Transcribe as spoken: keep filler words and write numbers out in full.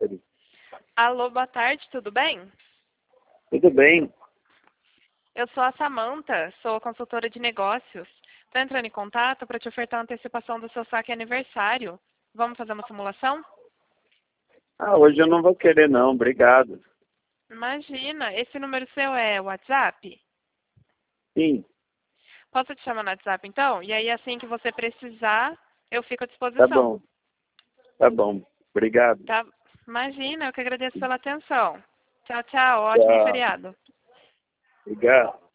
Alô, boa tarde, tudo bem? Tudo bem? Eu sou a Samanta, sou consultora de negócios. Estou entrando em contato para te ofertar a antecipação do seu saque aniversário. Vamos fazer uma simulação? Ah, hoje eu não vou querer não, obrigado. Imagina, esse número seu é WhatsApp? Sim, Posso te chamar no WhatsApp então? E aí assim que você precisar, eu fico à tá disposição. bom, tá bom, obrigado. Tá? Imagina, eu que agradeço pela atenção. Tchau, tchau, ótimo Tchau, feriado. obrigado.